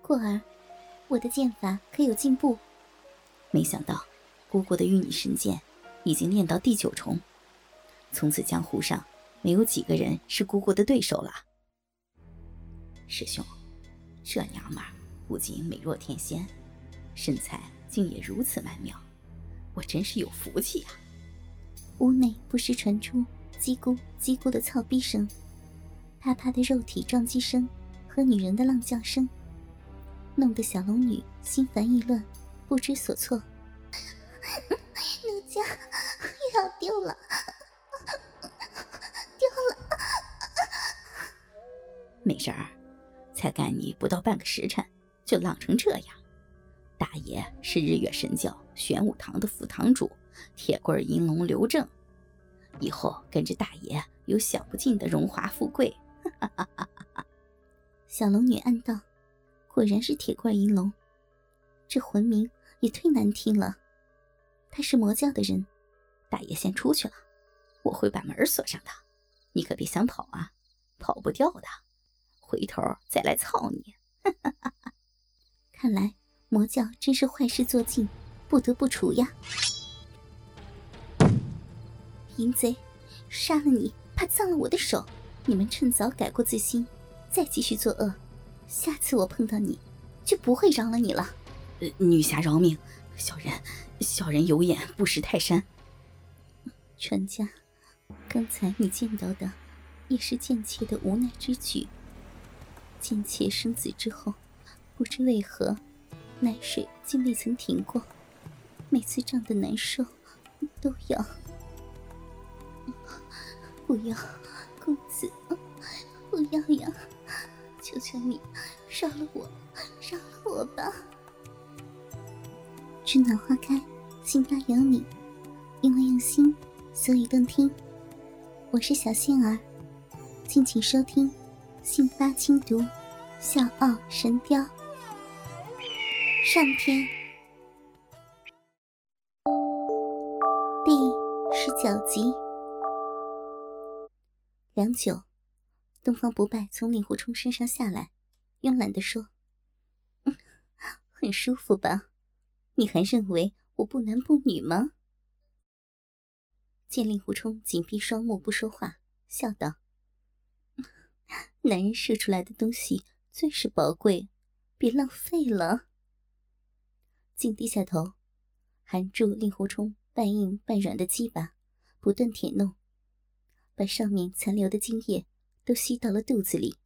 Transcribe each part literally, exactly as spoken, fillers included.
过儿，我的剑法可有进步？ 没想到姑姑的御女神剑已经练到第九重，从此江湖上没有几个人是姑姑的对手了。师兄，这娘们儿不仅美若天仙，身材竟也如此曼妙，我真是有福气啊。 屋内不时传出叽咕叽咕的操逼声，啪啪的肉体撞击声和女人的浪叫声，弄得小龙女心烦意乱，不知所措。奴家要丢了，丢了！ 美人儿，才干你不到半个时辰就浪成这样。大爷是日月神教玄武堂的副堂主铁棍银龙刘正，以后跟着大爷有享不尽的荣华富贵。 小龙女暗道，果然是铁棍银龙，这魂名也忒难听了。他是魔教的人。 大爷先出去了，我会把门锁上的，你可别想跑啊，跑不掉的，回头再来操你。 看来魔教真是坏事做尽，不得不除呀。淫贼，杀了你怕脏了我的手，你们趁早改过自新，再继续作恶，下次我碰到你就不会饶了你了。 呃、女侠饶命，小人小人有眼不识泰山。 船家，刚才你见到的也是贱妾的无奈之举。贱妾生子之后，不知为何奶水竟未曾停过，每次胀得难受都要。不要，公子，不要呀！求求你饶了我，饶了我吧。春暖花开，心花有你，因为用心所以动听。我是小仙儿，敬请收听信发轻读笑傲神雕上篇第十九集。良久，东方不败从令狐冲身上下来，慵懒地说：“嗯，很舒服吧？你还认为我不男不女吗？”见令狐冲紧闭双目不说话，笑道：“男人射出来的东西最是宝贵，别浪费了。”竟低下头，含住令狐冲半硬半软的鸡巴，不断舔弄，把上面残留的精液都吸到了肚子里。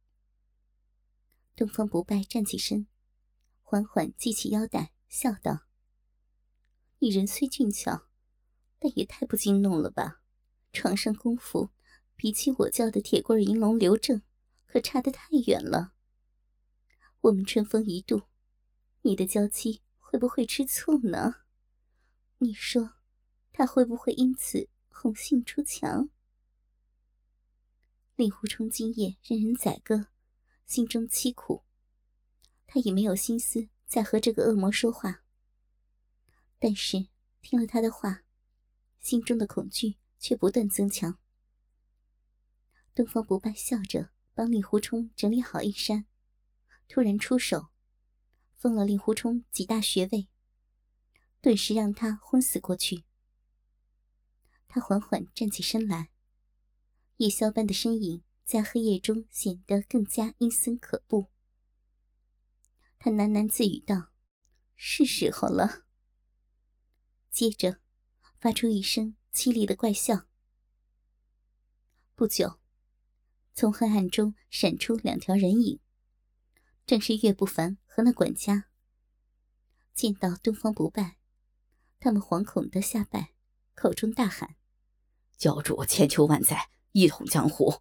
东方不败站起身，缓缓系起腰带，笑道：“女人虽俊俏，但也太不经弄了吧，床上功夫比起我教的铁棍银龙刘正可差得太远了。我们春风一度，你的娇妻会不会吃醋呢？你说他会不会因此红杏出墙？”令狐冲今夜任人宰割，心中凄苦，他也没有心思再和这个恶魔说话。但是听了他的话，心中的恐惧却不断增强。东方不败笑着帮令狐冲整理好衣衫，突然出手封了令狐冲几大穴位，顿时让他昏死过去。他缓缓站起身来，夜宵般的身影在黑夜中显得更加阴森可怖。他喃喃自语道：“是时候了。”接着发出一声凄厉的怪笑。不久，从黑暗中闪出两条人影，正是岳不凡和那管家。见到东方不败，他们惶恐地下拜，口中大喊：“ 教主千秋万载，一统江湖。”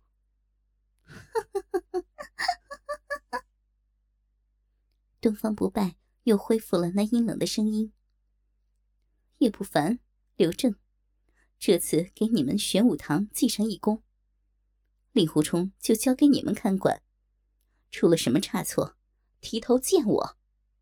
东方不败又恢复了那阴冷的声音：“岳不凡，刘正，这次给你们玄武堂继承一功，令狐冲就交给你们看管，出了什么差错，提头见我。”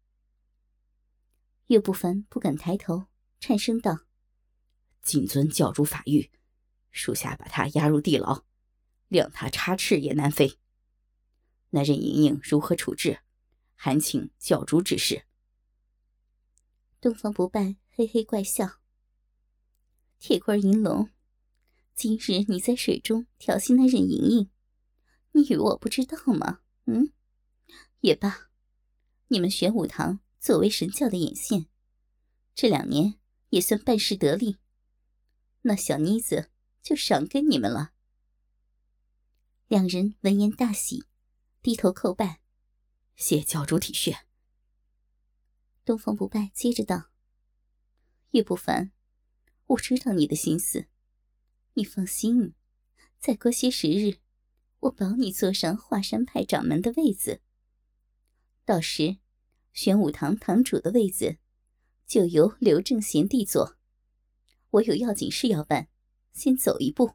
岳不凡不敢抬头，颤声道：“ 谨遵教主法谕，属下把他押入地牢，谅他插翅也难飞。那任盈盈如何处置， 还请教主指示。 东方不败嘿嘿怪笑：铁棍银龙，今日你在水中调戏那任盈盈，你以为我不知道吗？嗯，也罢，你们玄武堂作为神教的眼线，这两年也算办事得力，那小妮子就赏给你们了。两人闻言大喜，低头叩拜： 谢教主体恤。 东方不败接着道：岳不凡，我知道你的心思，你放心，再过些时日，我保你坐上华山派掌门的位子。到时玄武堂堂主的位子就由刘正贤弟坐，我有要紧事要办，先走一步。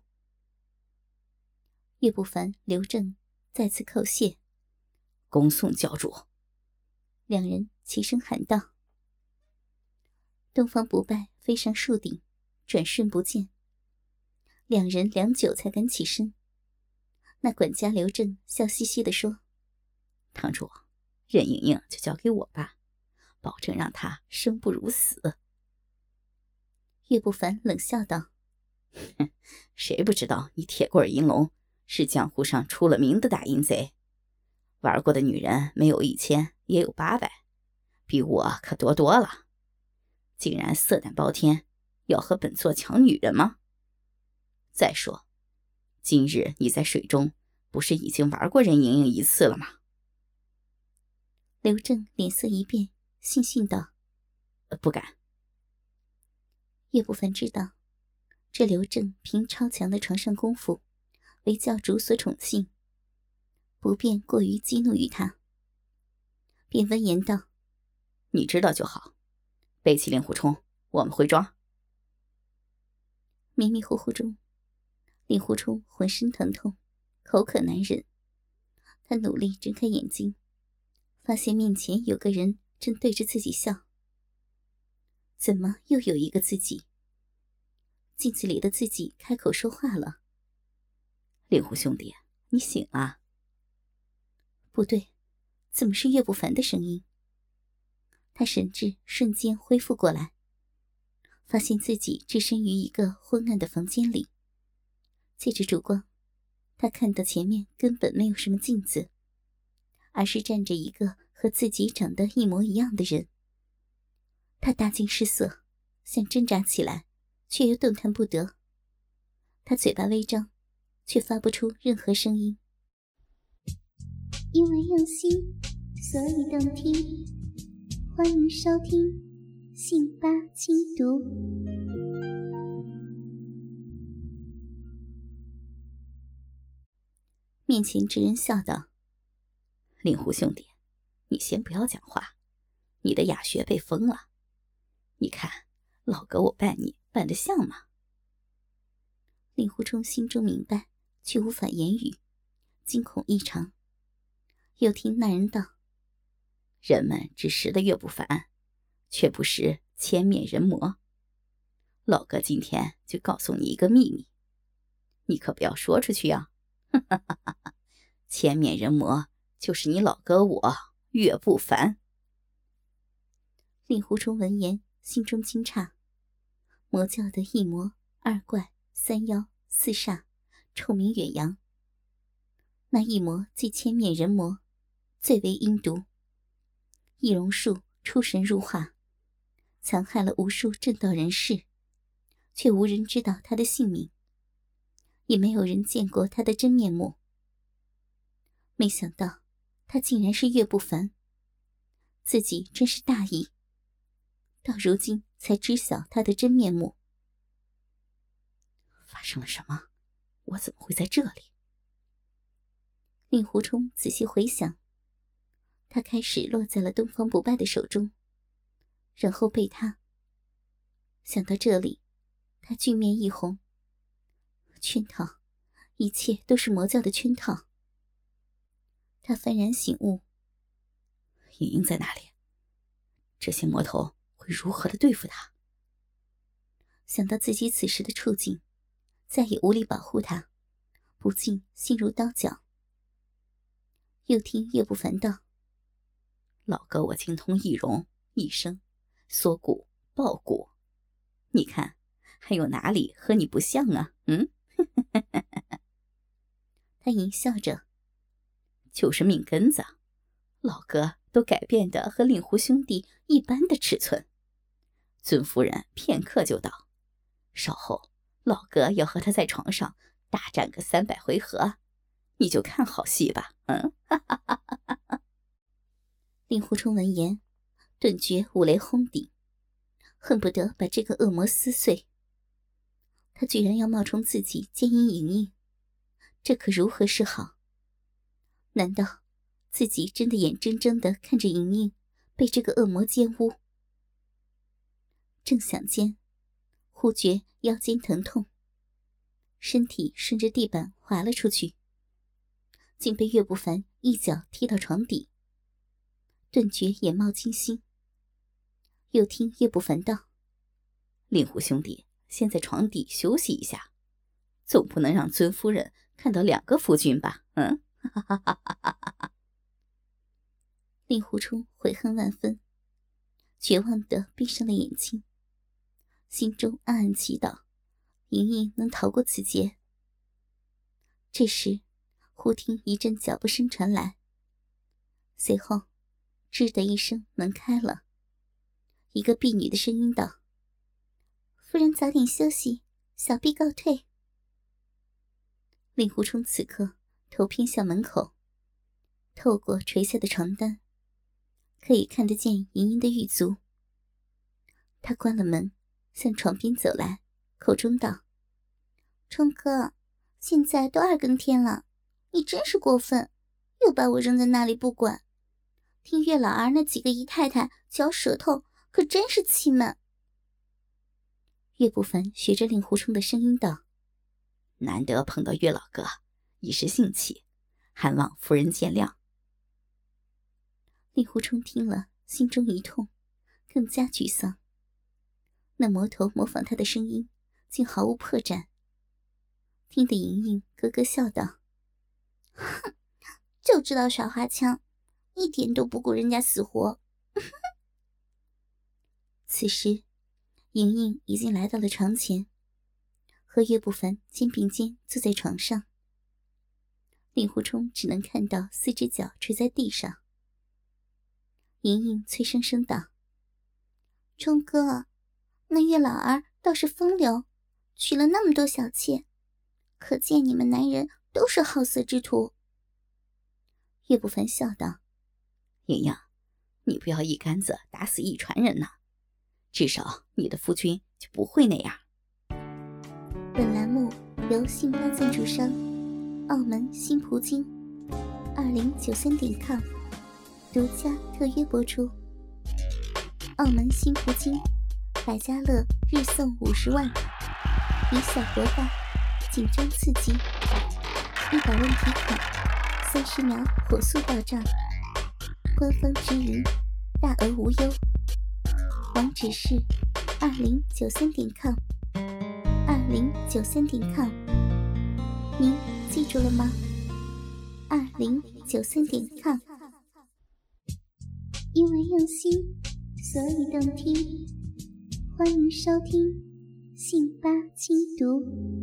岳不凡、刘正再次叩谢： 恭送教主。 两人齐声喊道。东方不败飞上树顶，转瞬不见。两人良久才敢起身。那管家刘正笑嘻嘻地说： 堂主，任盈盈就交给我吧，保证让她生不如死。 岳不凡冷笑道： 哼，谁不知道你铁棍银龙是江湖上出了名的大淫贼，玩过的女人没有一千也有八百，比我可多多了，竟然色胆包天，要和本座抢女人吗？再说，今日你在水中不是已经玩过任盈盈一次了吗？ 刘正脸色一变，悻悻道： 呃、不敢。 岳不凡知道这刘正凭超强的床上功夫为教主所宠幸，不便过于激怒于他，便温言道： 你知道就好，背起令狐冲，我们回庄。 迷迷糊糊中，令狐冲浑身疼痛，口渴难忍。他努力睁开眼睛，发现面前有个人正对着自己笑。怎么又有一个自己？镜子里的自己开口说话了： 令狐兄弟，你醒了。 不对，怎么是岳不凡的声音？他神智瞬间恢复过来，发现自己置身于一个昏暗的房间里。借着烛光，他看到前面根本没有什么镜子，而是站着一个和自己长得一模一样的人。他大惊失色，想挣扎起来，却又动弹不得。他嘴巴微张，却发不出任何声音。因为用心，所以动听。欢迎收听信八轻读。面前之人笑道： 令狐兄弟，你先不要讲话，你的哑穴被封了。你看老哥我扮你扮得像吗？ 令狐冲心中明白，却无法言语，惊恐异常。又听那人道： 人们只识得岳不凡，却不识千面人魔。老哥今天就告诉你一个秘密，你可不要说出去啊！千面人魔就是你老哥我岳不凡。 令狐冲闻言，心中惊诧。魔教的一魔、二怪、三妖、四煞，臭名远扬。那一魔即千面人魔，最为阴毒。易容术出神入化，残害了无数正道人士，却无人知道他的姓名，也没有人见过他的真面目。没想到他竟然是岳不凡，自己真是大意，到如今才知晓他的真面目。 发生了什么？我怎么会在这里？ 令狐冲仔细回想，他开始落在了东方不败的手中，然后被他。想到这里，他俊面一红。圈套，一切都是魔教的圈套。他幡然醒悟， 莹莹在哪里？这些魔头会如何的对付他？ 想到自己此时的处境，再也无力保护他，不禁心如刀绞。又听岳不凡道： 老哥我精通易容、易生、缩骨、爆骨，你看还有哪里和你不像啊？嗯？ 他淫笑着， 就是命根子，老哥都改变的和令狐兄弟一般的尺寸。尊夫人片刻就到，稍后老哥要和他在床上大战个三百回合，你就看好戏吧。嗯？ 令狐冲闻言顿觉五雷轰顶，恨不得把这个恶魔撕碎。他居然要冒充自己奸淫莹莹，这可如何是好？难道自己真的眼睁睁地看着莹莹被这个恶魔奸污？正想间，忽觉腰间疼痛，身体顺着地板滑了出去，竟被岳不凡一脚踢到床底，顿觉眼冒金星。又听岳不凡道： 令狐兄弟先在床底休息一下，总不能让尊夫人看到两个夫君吧？嗯？ 令狐冲悔恨万分，绝望地闭上了眼睛，心中暗暗祈祷莹莹能逃过此劫。这时忽听一阵脚步声传来，随后吱的一声，门开了，一个婢女的声音道：夫人早点休息，小婢告退。令狐冲此刻头偏向门口，透过垂下的床单可以看得见莹莹的玉足。他关了门，向床边走来，口中道：冲哥，现在都二更天了，你真是过分，又把我扔在那里不管。听岳老儿那几个姨太太嚼舌头，可真是气闷。岳不凡学着令狐冲的声音道： 难得碰到岳老哥，一时兴起，还望夫人见谅。 令狐冲听了，心中一痛，更加沮丧。那魔头模仿他的声音，竟毫无破绽。听得莹莹咯咯笑道：哼，就知道耍花枪，一点都不顾人家死活。此时莹莹已经来到了床前，和岳不凡肩并肩坐在床上。令狐冲只能看到四只脚垂在地上。莹莹脆声声道：冲哥，那岳老儿倒是风流，娶了那么多小妾，可见你们男人都是好色之徒。岳不凡笑道： 莹莹，你不要一竿子打死一船人呐，至少你的夫君就不会那样。 本栏目由信发赞助商澳门新葡京二零九三点 com 独家特约播出。澳门新葡京百家乐日送五十万，以小博大，紧张刺激，一百万提款，三十秒火速到账，官方直营，大额无忧。网址是二零九三点 com， 二零九三点 com， 您记住了吗？二零九三点 com。因为用心，所以动听。欢迎收听信八轻读。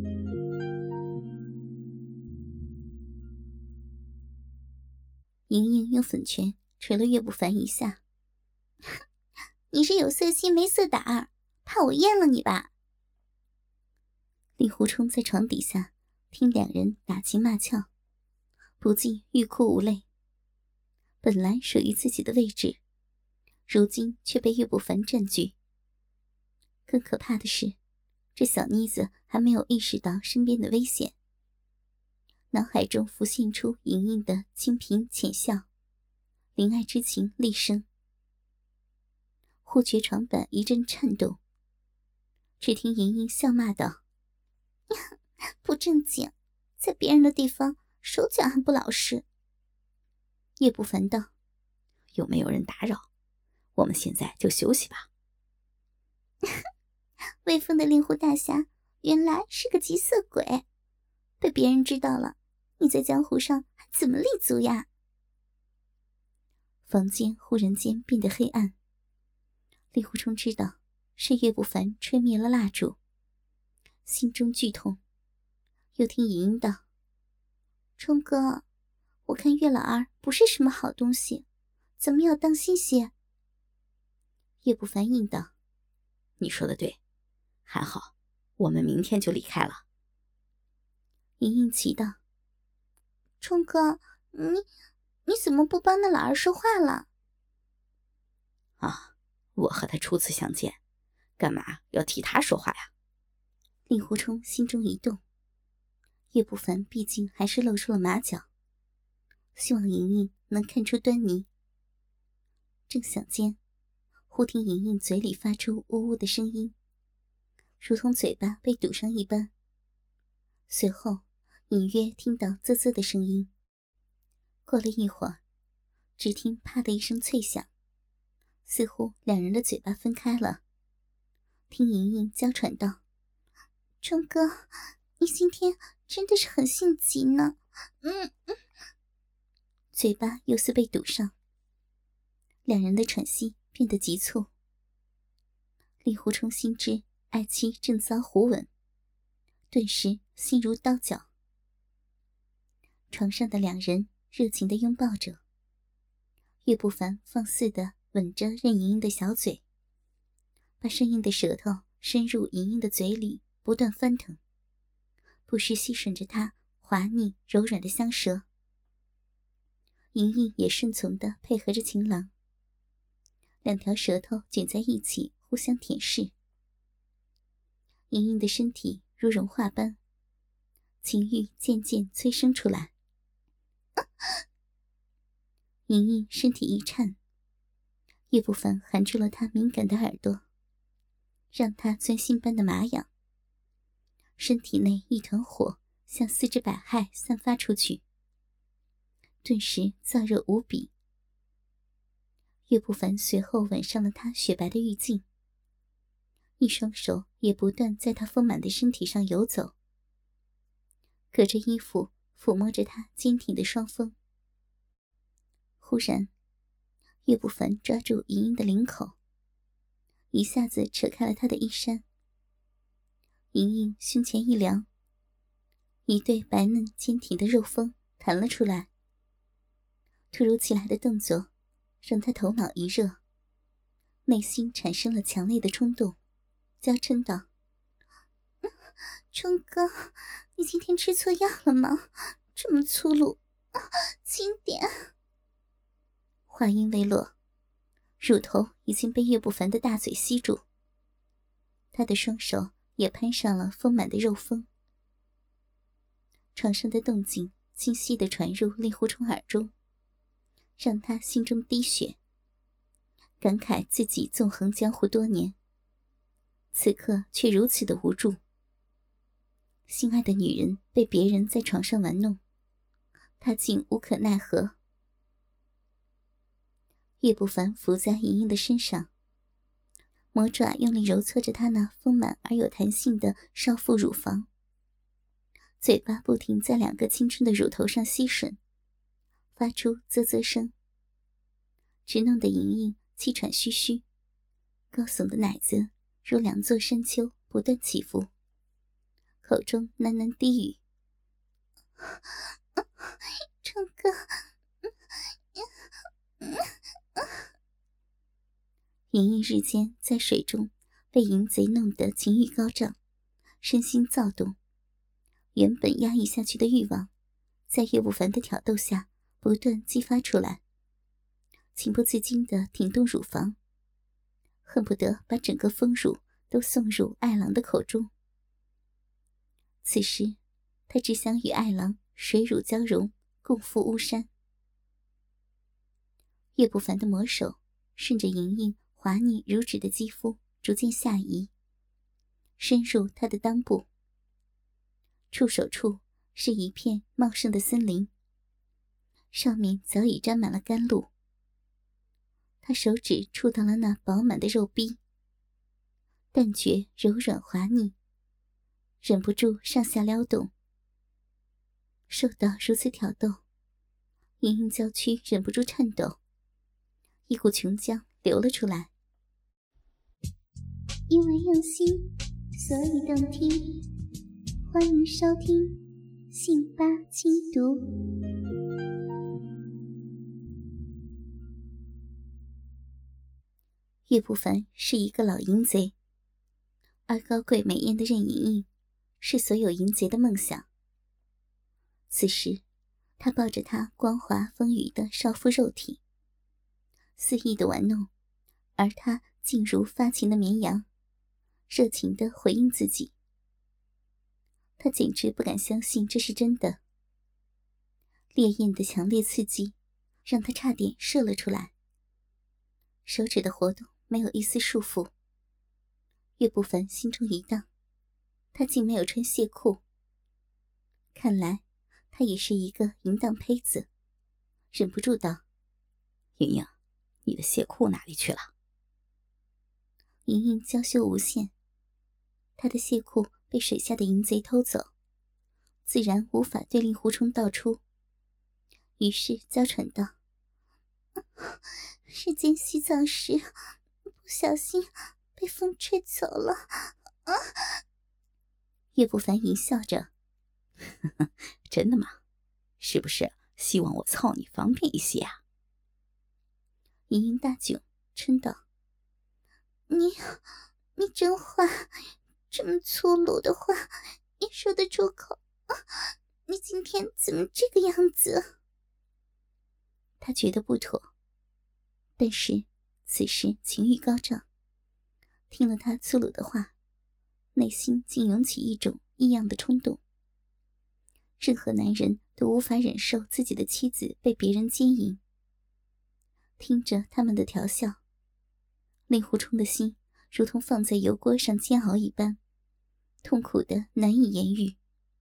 莹莹用粉拳捶了岳不凡一下。你是有色心没色胆儿，怕我阉了你吧？令狐冲在床底下听两人打情骂俏，不禁欲哭无泪。本来属于自己的位置，如今却被岳不凡占据。更可怕的是，这小妮子还没有意识到身边的危险，脑海中浮现出莹莹的清贫浅笑，怜爱之情厉生。忽觉床板一阵颤动，只听莹莹笑骂道：不正经，在别人的地方手脚还不老实。岳不凡道： 有没有人打扰？我们现在就休息吧。 威风的令狐大侠原来是个急色鬼，被别人知道了，你在江湖上还怎么立足呀？ 房间忽然间变得黑暗。令狐冲知道是岳不凡吹灭了蜡烛，心中剧痛，又听语音道：“冲哥，我看岳老儿不是什么好东西，咱们要当心些。”岳不凡应道：“ 你说的对，还好我们明天就离开了。” 莹莹急道：“冲哥，你你怎么不帮那老儿说话了？” 啊，我和他初次相见，干嘛要替他说话呀？ 令狐冲心中一动，岳不凡毕竟还是露出了马脚，希望莹莹能看出端倪。正想间，忽听莹莹嘴里发出呜呜的声音，如同嘴巴被堵上一般。随后隐约听到啧啧的声音。过了一会儿，只听啪的一声脆响，似乎两人的嘴巴分开了。听莹莹娇喘道：“冲哥，你今天真的是很性急呢。”嗯嗯，嘴巴又似被堵上，两人的喘息变得急促。令狐冲心知爱妻正遭胡吻，顿时心如刀绞。床上的两人热情地拥抱着，岳不凡放肆地吻着任盈盈的小嘴，把生硬的舌头伸入盈盈的嘴里，不断翻腾，不时吸吮着她滑腻柔软的香舌。盈盈也顺从地配合着情郎，两条舌头卷在一起，互相舔舐。盈盈的身体如融化般，情欲渐渐催生出来。盈盈身体一颤，岳不凡含住了她敏感的耳朵，让她钻心般的麻痒。身体内一团火向四肢百骸散发出去，顿时燥热无比。岳不凡随后吻上了她雪白的玉颈，一双手也不断在她丰满的身体上游走，隔着衣服抚摸着她坚挺的双峰。忽然，岳不凡抓住莹莹的领口，一下子扯开了她的衣衫。莹莹胸前一凉，一对白嫩坚挺的肉峰弹了出来。突如其来的动作让她头脑一热，内心产生了强烈的冲动，娇嗔道：“冲哥，你今天吃错药了吗？这么粗鲁，轻点。”话音未落，乳头已经被岳不凡的大嘴吸住，他的双手也攀上了丰满的肉峰。床上的动静清晰地传入令狐冲耳中，让他心中滴血，感慨自己纵横江湖多年，此刻却如此的无助。心爱的女人被别人在床上玩弄，他竟无可奈何。岳不凡伏在莹莹的身上，魔爪用力揉搓着她那丰满而有弹性的少妇乳房，嘴巴不停在两个青春的乳头上吸吮，发出啧啧声，直弄得莹莹气喘吁吁，高耸的奶子如两座山丘不断起伏，口中喃喃低语：“冲哥。”莹莹日间在水中被淫贼弄得情欲高涨，身心躁动，原本压抑下去的欲望在岳不凡的挑逗下不断激发出来，情不自禁地挺动乳房，恨不得把整个丰乳都送入爱郎的口中。此时他只想与爱郎水乳交融，共赴巫山。岳不凡的魔手顺着莹莹滑腻如纸的肌肤逐渐下移，深入她的裆部，触手处是一片茂盛的森林，上面早已沾满了甘露。他手指触到了那饱满的肉壁，但觉柔软滑腻，忍不住上下撩动。受到如此挑逗，莹莹娇躯忍不住颤抖， 一股琼浆流了出来。因为用心，所以动听。欢迎收听信八精读。岳不凡是一个老淫贼，而高贵美艳的任盈盈是所有淫贼的梦想。此时他抱着她光滑丰腴的少妇肉体，肆意的玩弄，而他竟如发情的绵羊，热情地回应自己。他简直不敢相信这是真的。烈焰的强烈刺激让他差点射了出来，手指的活动没有一丝束缚。岳不凡心中一荡，他竟没有穿亵裤，看来他也是一个淫荡胚子，忍不住道： 莹莹，你的亵裤哪里去了？ 莹莹娇羞无限，她的亵裤被水下的淫贼偷走，自然无法对令狐冲道出，于是娇喘道：日间洗澡时不小心被风吹走了。啊、岳不凡淫笑着： 真的吗？是不是希望我操你方便一些啊？ 莹莹大窘，嗔道：你你真坏，这么粗鲁的话也说得出口、啊、你今天怎么这个样子？他觉得不妥，但是此时情欲高涨，听了他粗鲁的话，内心竟涌起一种异样的冲动。任何男人都无法忍受自己的妻子被别人奸淫。听着他们的调笑，令狐冲的心如同放在油锅上煎熬一般，痛苦得难以言喻。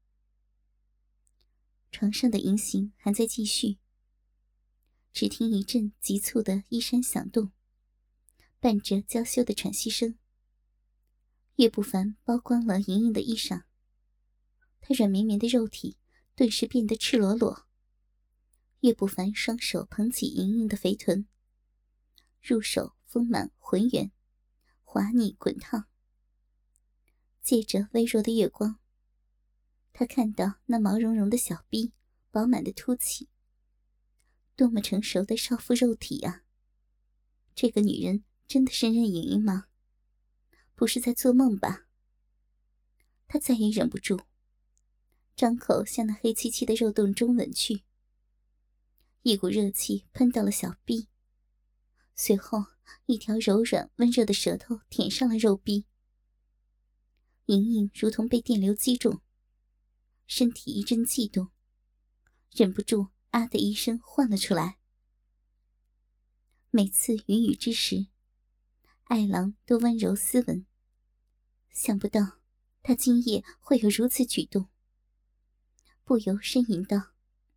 床上的淫行还在继续，只听一阵急促的衣衫响动，伴着娇羞的喘息声。岳不凡剥光了莹莹的衣裳，她软绵绵的肉体顿时变得赤裸裸。岳不凡双手捧起莹莹的肥臀，入手丰满浑圆，滑腻滚烫。借着微弱的月光，他看到那毛茸茸的小臂饱满的凸起，多么成熟的少妇肉体啊！这个女人真的是任盈盈吗？不是在做梦吧？他再也忍不住，张口向那黑漆漆的肉洞中吻去。一股热气喷到了小臂，随后一条柔软温热的舌头舔上了肉壁。莹莹如同被电流击中，身体一阵悸动，忍不住啊的一声唤了出来。每次云雨之时，爱郎都温柔斯文，想不到他今夜会有如此举动，不由呻吟道：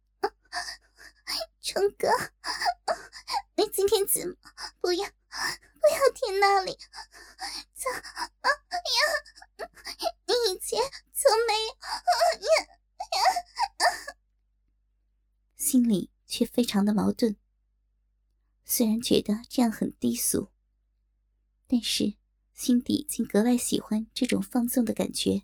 冲哥，你今天怎么不要不要舔那里？怎啊呀？你以前从没有呀呀？心里却非常的矛盾。虽然觉得这样很低俗，但是心底竟格外喜欢这种放纵的感觉。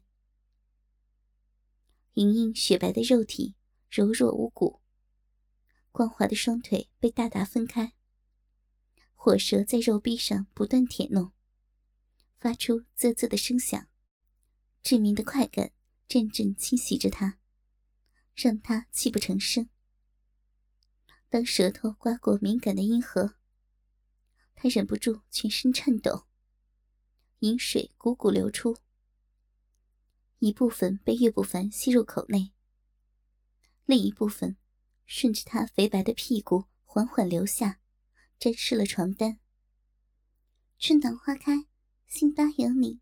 莹莹雪白的肉体柔弱无骨，光滑的双腿被大大分开，火舌在肉壁上不断舔弄，发出啧啧的声响，致命的快感阵阵侵袭着他，让他泣不成声。当舌头刮过敏感的阴核，他忍不住全身颤抖，饮水汩汩流出，一部分被岳不凡吸入口内，另一部分顺着他肥白的屁股缓缓流下，沾湿了床单。春暖花开，辛巴有你。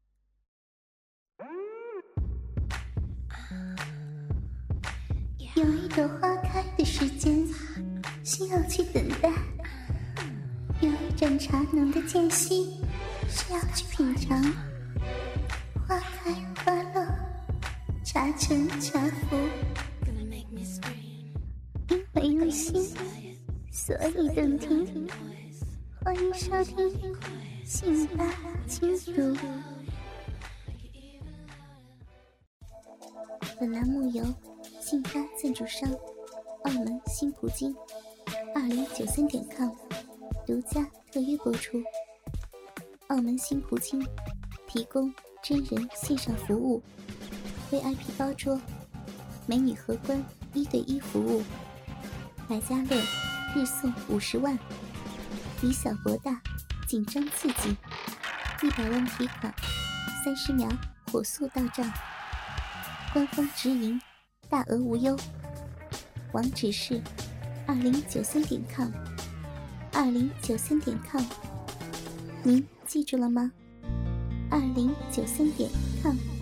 有一朵花开的时间，需要去等待；有一盏茶浓的间隙，需要去品尝。花开花落，茶沉茶浮，因为用心，所以动听。 欢迎收听《性爱轻读》。本栏目由信发赞助商澳门新葡京二零九三点 com 独家特约播出。澳门新葡京提供真人线上服务 ，V I P 包桌，美女荷官一对一服务，百家乐日送五十万，以小博大，紧张刺激，一百万提款，三十秒火速到账，官方直营，大额无忧。网址是二零九三点 com， 二零九三点 com， 您记住了吗？二零九三点 com。